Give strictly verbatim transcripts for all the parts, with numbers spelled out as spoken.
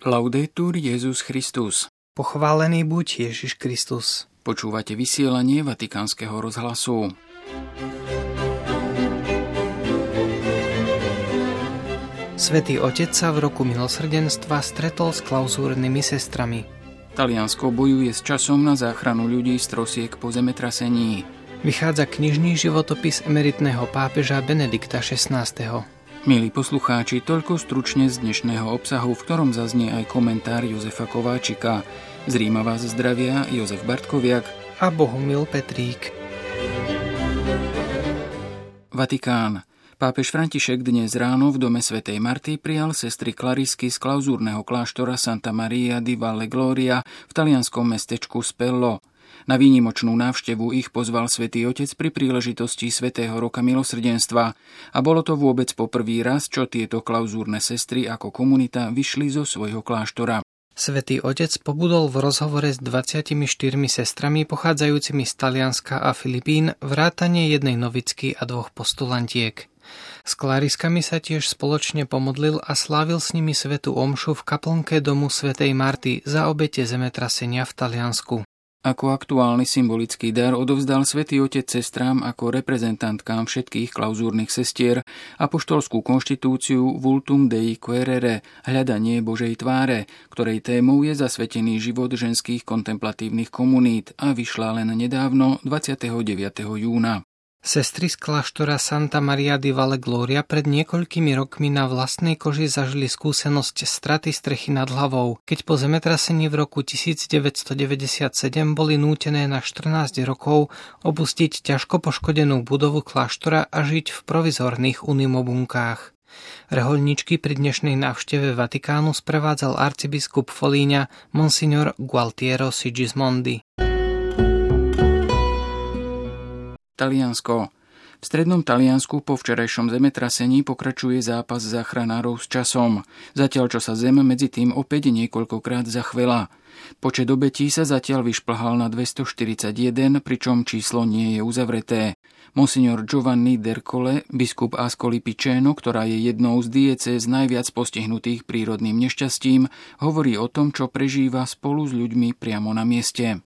Laudetur Jesus Christus. Pochválený buď Ježiš Kristus. Počúvate vysielanie Vatikánskeho rozhlasu. Svätý Otec sa v roku milosrdenstva stretol s klauzúrnymi sestrami. Taliansko bojuje s časom na záchranu ľudí z trosiek po zemetrasení. Vychádza knižný životopis emeritného pápeža Benedikta šestnásteho. Milí poslucháči, toľko stručne z dnešného obsahu, v ktorom zaznie aj komentár Jozefa Kováčika. Z Ríma vás zdravia Jozef Bartkoviak a Bohumil Petrík. Vatikán. Pápež František dnes ráno v dome svätej Marty prijal sestry Klarisky z klauzúrneho kláštora Santa Maria di Valle Gloria v talianskom mestečku Spello. Na výnimočnú návštevu ich pozval svätý Otec pri príležitosti Svätého roka milosrdenstva a bolo to vôbec po prvý raz, čo tieto klauzúrne sestry ako komunita vyšli zo svojho kláštora. Svätý Otec pobudol v rozhovore s dvadsiatimi štyrmi sestrami pochádzajúcimi z Talianska a Filipín vrátane jednej novicky a dvoch postulantiek. S Klariskami sa tiež spoločne pomodlil a slávil s nimi svätú omšu v kaplnke domu svätej Marty za obete zemetrasenia v Taliansku. Ako aktuálny symbolický dar odovzdal svätý Otec sestrám ako reprezentantkám všetkých klauzúrnych sestier apoštolskú konštitúciu Vultum Dei Quaerere, hľadanie Božej tváre, ktorej témou je zasvetený život ženských kontemplatívnych komunít a vyšla len nedávno dvadsiateho deviateho júna. Sestry z kláštora Santa Maria di Valle Gloria pred niekoľkými rokmi na vlastnej koži zažili skúsenosť straty strechy nad hlavou, keď po zemetrasení v roku devätnásťstodeväťdesiatsedem boli nútené na štrnásť rokov opustiť ťažko poškodenú budovu kláštora a žiť v provizorných unimobunkách. Rehoľničky pri dnešnej návšteve Vatikánu sprevádzal arcibiskup Folíňa Monsignor Gualtiero Sigismondi. Taliansko. V strednom Taliansku po včerajšom zemetrasení pokračuje zápas záchranárov s časom, zatiaľ čo sa zem medzi tým opäť niekoľkokrát zachvela. Počet obetí sa zatiaľ vyšplhal na dvestoštyridsaťjeden, pričom číslo nie je uzavreté. Monsignor Giovanni D'Ercole, biskup Ascoli Piceno, ktorá je jednou z diecéz najviac postihnutých prírodným nešťastím, hovorí o tom, čo prežíva spolu s ľuďmi priamo na mieste.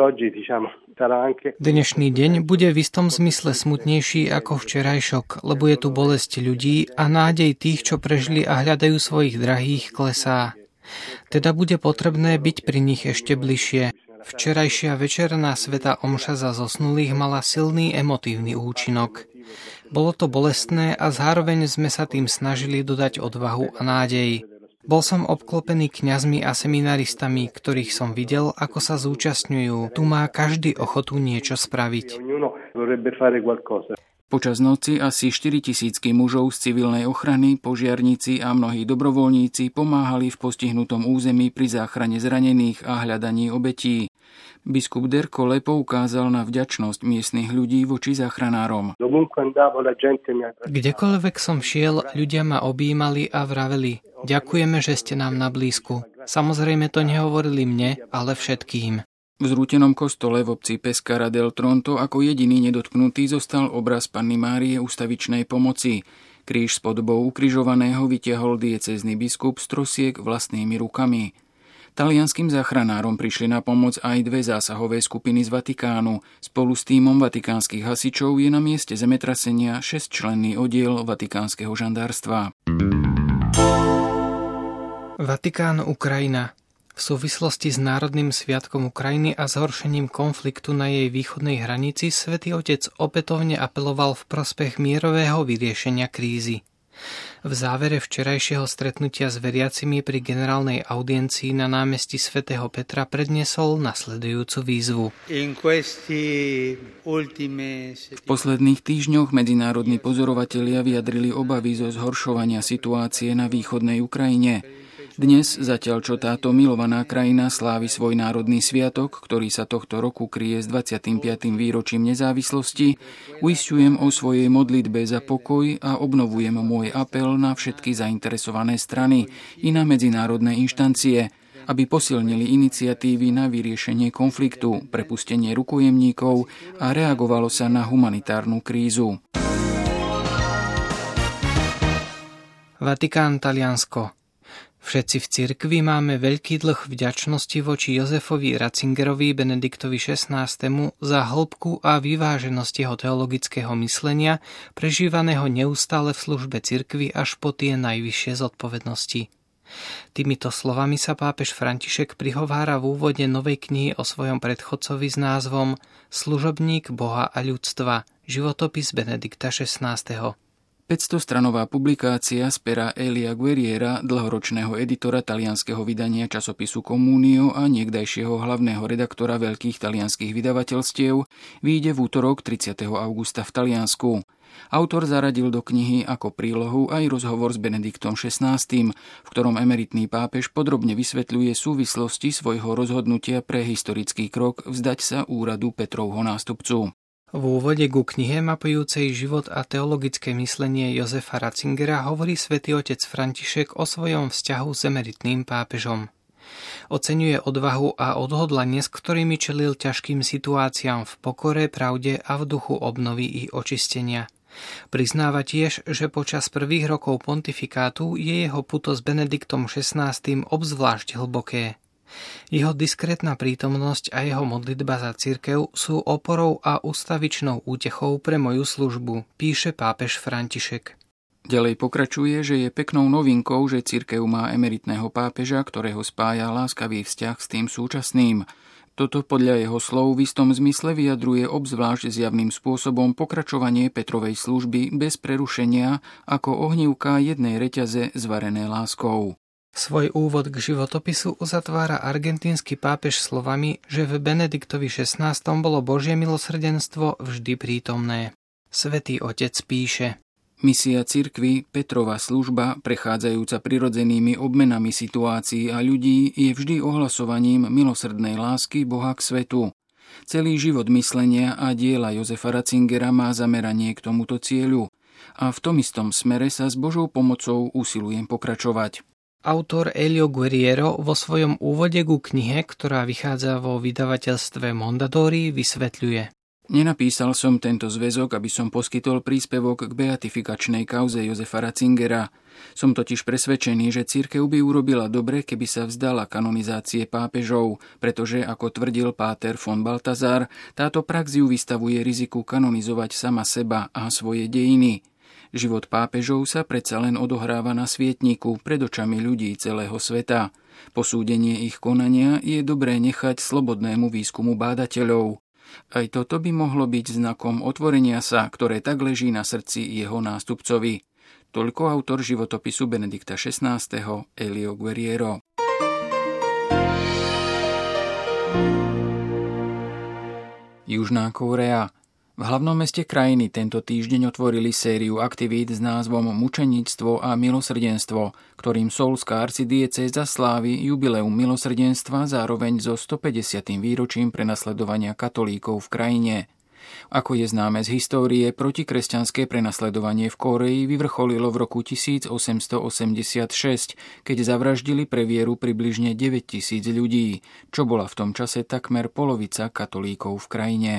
Dnešný deň bude v istom zmysle smutnejší ako včerajšok, lebo je tu bolesť ľudí a nádej tých, čo prežili a hľadajú svojich drahých, klesá. Teda bude potrebné byť pri nich ešte bližšie. Včerajšia večerná svätá omša za zosnulých mala silný emotívny účinok. Bolo to bolestné a zároveň sme sa tým snažili dodať odvahu a nádej. Bol som obklopený kňazmi a seminaristami, ktorých som videl, ako sa zúčastňujú. Tu má každý ochotu niečo spraviť. Počas noci asi štyritisícky mužov z civilnej ochrany, požiarníci a mnohí dobrovoľníci pomáhali v postihnutom území pri záchrane zranených a hľadaní obetí. Biskup D'Ercole poukázal na vďačnosť miestnych ľudí voči záchranárom. Kdekoľvek som šiel, ľudia ma objímali a vraveli: ďakujeme, že ste nám na blízku. Samozrejme to nehovorili mne, ale všetkým. V zrútenom kostole v obci Pescara del Tronto ako jediný nedotknutý zostal obraz Panny Márie ústavičnej pomoci. Kríž s podobou ukrižovaného vytiahol diecézny biskup z trosiek vlastnými rukami. Talianskym záchranárom prišli na pomoc aj dve zásahové skupiny z Vatikánu. Spolu s tímom vatikánskych hasičov je na mieste zemetrasenia šesťčlenný oddiel vatikánskeho žandárstva. Vatikán, Ukrajina. V súvislosti s Národným sviatkom Ukrajiny a zhoršením konfliktu na jej východnej hranici Svätý Otec opätovne apeloval v prospech mierového vyriešenia krízy. V závere včerajšieho stretnutia s veriacimi pri generálnej audiencii na námestí svätého Petra predniesol nasledujúcu výzvu. V posledných týždňoch medzinárodní pozorovatelia vyjadrili obavy zo zhoršovania situácie na východnej Ukrajine. Dnes, zatiaľ čo táto milovaná krajina slávi svoj národný sviatok, ktorý sa tohto roku kryje s dvadsiatym piatym výročím nezávislosti, uisťujem o svojej modlitbe za pokoj a obnovujem môj apel na všetky zainteresované strany i na medzinárodné inštancie, aby posilnili iniciatívy na vyriešenie konfliktu, prepustenie rukojemníkov a reagovalo sa na humanitárnu krízu. Vatikán, Taliansko. Všetci v cirkvi máme veľký dlh vďačnosti voči Jozefovi Ratzingerovi Benediktovi šestnástemu za hĺbku a vyváženosť jeho teologického myslenia, prežívaného neustále v službe cirkvi až po tie najvyššie zodpovednosti. Týmito slovami sa pápež František prihovára v úvode novej knihy o svojom predchodcovi s názvom Služobník Boha a ľudstva, životopis Benedikta šestnásteho. päťstostranová publikácia z pera Elia Guerriera, dlhoročného editora talianskeho vydania časopisu Communio a niekdajšieho hlavného redaktora veľkých talianskych vydavateľstiev, vyjde v útorok tridsiateho augusta v Taliansku. Autor zaradil do knihy ako prílohu aj rozhovor s Benediktom šestnástym, v ktorom emeritný pápež podrobne vysvetľuje súvislosti svojho rozhodnutia pre historický krok vzdať sa úradu Petrovho nástupcu. V úvode ku knihe mapujúcej život a teologické myslenie Jozefa Ratzingera hovorí svätý otec František o svojom vzťahu s emeritným pápežom. Oceňuje odvahu a odhodlanie, s ktorými čelil ťažkým situáciám v pokore, pravde a v duchu obnovy i očistenia. Priznáva tiež, že počas prvých rokov pontifikátu je jeho puto s Benediktom šestnástym obzvlášť hlboké. Jeho diskrétna prítomnosť a jeho modlitba za cirkev sú oporou a ustavičnou útechou pre moju službu, píše pápež František. Ďalej pokračuje, že je peknou novinkou, že cirkev má emeritného pápeža, ktorého spája láskavý vzťah s tým súčasným. Toto podľa jeho slov v istom zmysle vyjadruje obzvlášť zjavným spôsobom pokračovanie Petrovej služby bez prerušenia ako ohnívka jednej reťaze zvarené láskou. Svoj úvod k životopisu uzatvára argentínsky pápež slovami, že v Benediktovi šestnástom bolo Božie milosrdenstvo vždy prítomné. Svätý otec píše: Misia cirkvi, Petrova služba, prechádzajúca prirodzenými obmenami situácií a ľudí, je vždy ohlasovaním milosrdnej lásky Boha k svetu. Celý život myslenia a diela Jozefa Ratzingera má zameranie k tomuto cieľu a v tom istom smere sa s Božou pomocou usilujem pokračovať. Autor Elio Guerriero vo svojom úvode ku knihe, ktorá vychádza vo vydavateľstve Mondadori, vysvetľuje: Nenapísal som tento zväzok, aby som poskytol príspevok k beatifikačnej kauze Jozefa Ratzingera. Som totiž presvedčený, že cirkev by urobila dobre, keby sa vzdala kanonizácie pápežov, pretože, ako tvrdil páter von Baltazar, táto prax ju vystavuje riziku kanonizovať sama seba a svoje dejiny. Život pápežov sa predsa len odohráva na svietniku pred očami ľudí celého sveta. Posúdenie ich konania je dobré nechať slobodnému výskumu bádateľov. Aj toto by mohlo byť znakom otvorenia sa, ktoré tak leží na srdci jeho nástupcovi. Toľko autor životopisu Benedikta šestnásteho Elio Guerriero. Južná Kórea. V hlavnom meste krajiny tento týždeň otvorili sériu aktivít s názvom Mučeníctvo a milosrdenstvo, ktorým Soulská arcidiecéza slávi jubileum milosrdenstva zároveň so stopäťdesiatym výročím prenasledovania katolíkov v krajine. Ako je známe z histórie, protikresťanské prenasledovanie v Kórei vyvrcholilo v roku tisícosemstoosemdesiatšesť, keď zavraždili pre vieru približne deväťtisíc ľudí, čo bola v tom čase takmer polovica katolíkov v krajine.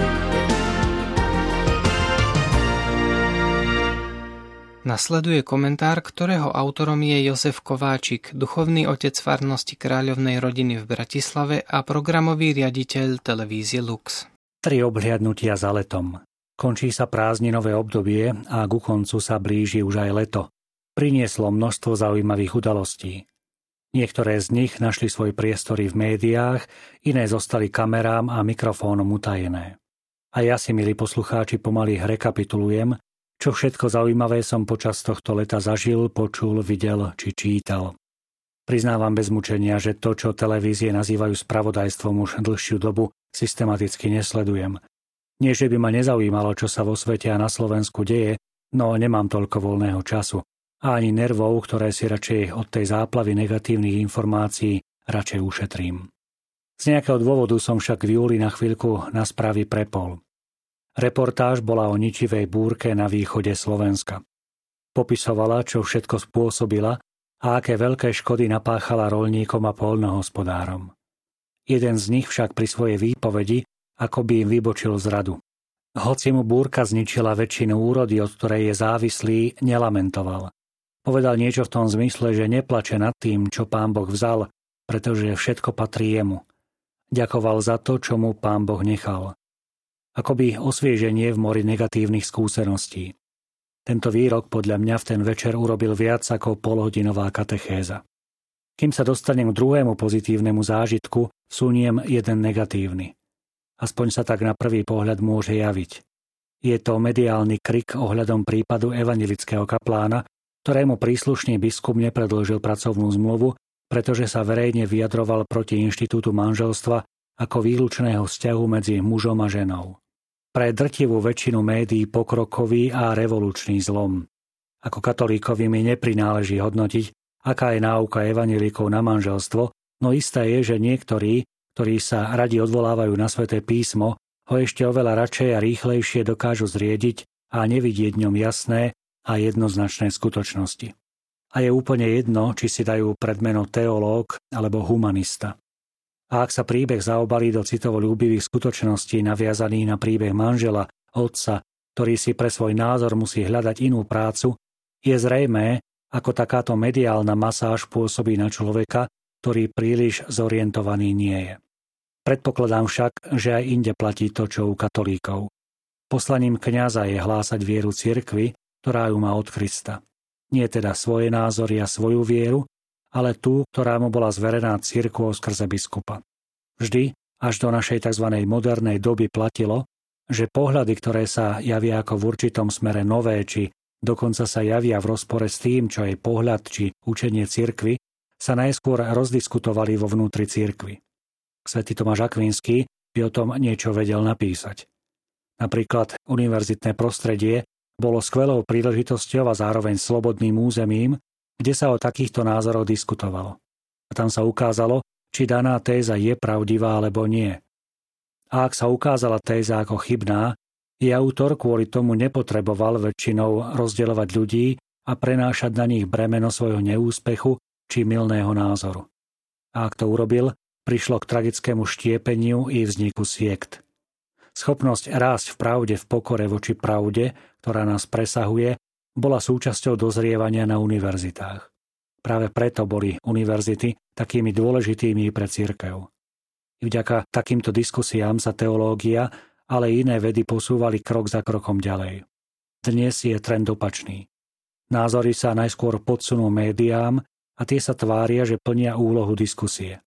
Nasleduje komentár, ktorého autorom je Jozef Kováčik, duchovný otec farnosti Kráľovnej rodiny v Bratislave a programový riaditeľ televízie Lux. Tri obhliadnutia za letom. Končí sa prázdninové obdobie a ku koncu sa blíži už aj leto. Prinieslo množstvo zaujímavých udalostí. Niektoré z nich našli svoj priestory v médiách, iné zostali kamerám a mikrofónom utajené. A ja si, milí poslucháči, pomaly rekapitulujem, čo všetko zaujímavé som počas tohto leta zažil, počul, videl či čítal. Priznávam bez mučenia, že to, čo televízie nazývajú spravodajstvom, už dlhšiu dobu systematicky nesledujem. Nie, že by ma nezaujímalo, čo sa vo svete a na Slovensku deje, no nemám toľko voľného času a ani nervov, ktoré si radšej od tej záplavy negatívnych informácií radšej ušetrím. Z nejakého dôvodu som však v júli na chvíľku na správy prepol. Reportáž bola o ničivej búrke na východe Slovenska. Popisovala, čo všetko spôsobila a aké veľké škody napáchala roľníkom a poľnohospodárom. Jeden z nich však pri svojej výpovedi akoby im vybočil z radu. Hoci mu búrka zničila väčšinu úrody, od ktorej je závislý, nelamentoval. Povedal niečo v tom zmysle, že neplače nad tým, čo Pán Boh vzal, pretože všetko patrí jemu. Ďakoval za to, čo mu Pán Boh nechal. Akoby osvieženie v mori negatívnych skúseností. Tento výrok podľa mňa v ten večer urobil viac ako polhodinová katechéza. Kým sa dostanem k druhému pozitívnemu zážitku, vsuniem jeden negatívny. Aspoň sa tak na prvý pohľad môže javiť. Je to mediálny krik ohľadom prípadu evanjelického kaplána, ktorému príslušný biskup nepredĺžil pracovnú zmluvu, pretože sa verejne vyjadroval proti inštitútu manželstva ako výlučného vzťahu medzi mužom a ženou. Pre drtivú väčšinu médií pokrokový a revolučný zlom. Ako katolíkovi mi neprináleží hodnotiť, aká je náuka evanjelikov na manželstvo, no isté je, že niektorí, ktorí sa radi odvolávajú na Sväté písmo, ho ešte oveľa radšej a rýchlejšie dokážu zriediť a nevidieť v ňom jasné a jednoznačné skutočnosti. A je úplne jedno, či si dajú predmeno teológ alebo humanista. A ak sa príbeh zaobalí do citovo ľúbivých skutočností naviazaných na príbeh manžela, otca, ktorý si pre svoj názor musí hľadať inú prácu, je zrejmé, ako takáto mediálna masáž pôsobí na človeka, ktorý príliš zorientovaný nie je. Predpokladám však, že aj inde platí to, čo u katolíkov. Poslaním kňaza je hlásať vieru cirkvi, ktorá ju má od Krista. Nie teda svoje názory a svoju vieru, ale tú, ktorá mu bola zverená cirkvou skrze biskupa. Vždy, až do našej tzv. Modernej doby platilo, že pohľady, ktoré sa javia ako v určitom smere nové, či dokonca sa javia v rozpore s tým, čo je pohľad či učenie cirkvi, sa najskôr rozdiskutovali vo vnútri cirkvi. Svätý Tomáš Akvinský by o tom niečo vedel napísať. Napríklad univerzitné prostredie bolo skvelou príležitosťou a zároveň slobodným územím, kde sa o takýchto názoroch diskutovalo. A tam sa ukázalo, či daná téza je pravdivá alebo nie. A ak sa ukázala téza ako chybná, jej autor kvôli tomu nepotreboval väčšinou rozdeľovať ľudí a prenášať na nich bremeno svojho neúspechu či mylného názoru. A ak to urobil, prišlo k tragickému štiepeniu i vzniku siekt. Schopnosť rásť v pravde v pokore voči pravde, ktorá nás presahuje, bola súčasťou dozrievania na univerzitách. Práve preto boli univerzity takými dôležitými pre cirkev. I vďaka takýmto diskusiám sa teológia, ale iné vedy posúvali krok za krokom ďalej. Dnes je trend opačný. Názory sa najskôr podsunú médiám a tie sa tvária, že plnia úlohu diskusie.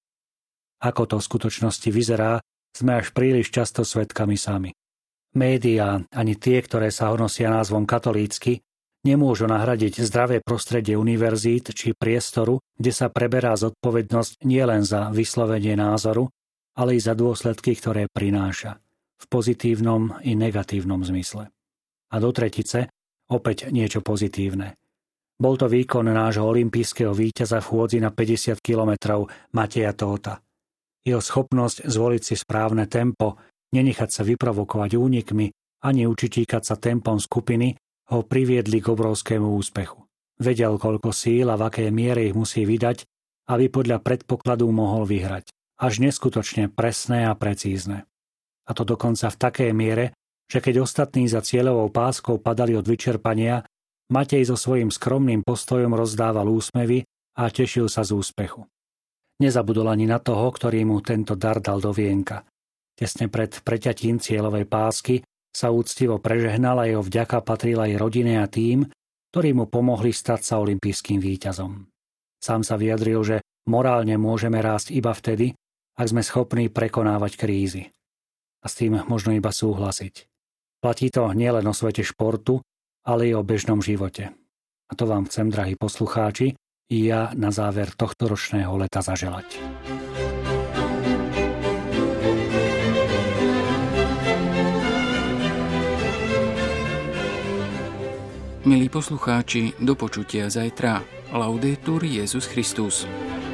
Ako to v skutočnosti vyzerá, sme až príliš často svedkami sami. Médiá, ani tie, ktoré sa honosia názvom katolícky, nemôžu nahradiť zdravé prostredie univerzít či priestoru, kde sa preberá zodpovednosť nielen za vyslovenie názoru, ale i za dôsledky, ktoré prináša, v pozitívnom i negatívnom zmysle. A do tretice opäť niečo pozitívne. Bol to výkon nášho olympijského víťaza v chôdzi na päťdesiat kilometrov Mateja Tóta. Jeho schopnosť zvoliť si správne tempo, nenechať sa vyprovokovať únikmi, ani učitíkať sa tempom skupiny ho priviedli k obrovskému úspechu. Vedel, koľko síl a v akej miere ich musí vydať, aby podľa predpokladu mohol vyhrať. Až neskutočne presné a precízne. A to dokonca v takej miere, že keď ostatní za cieľovou páskou padali od vyčerpania, Matej so svojím skromným postojom rozdával úsmevy a tešil sa z úspechu. Nezabudol ani na toho, ktorý mu tento dar dal do vienka. Tesne pred preťatím cieľovej pásky sa úctivo prežehnal a jeho vďaka patrila aj rodine a tým, ktorí mu pomohli stať sa olympijským víťazom. Sám sa vyjadril, že morálne môžeme rásť iba vtedy, ak sme schopní prekonávať krízy. A s tým možno iba súhlasiť. Platí to nielen o svete športu, ale i o bežnom živote. A to vám chcem, drahí poslucháči, i ja na záver tohto ročného leta zaželať. Milí poslucháči, do počutia zajtra. Laudetur Jesus Christus.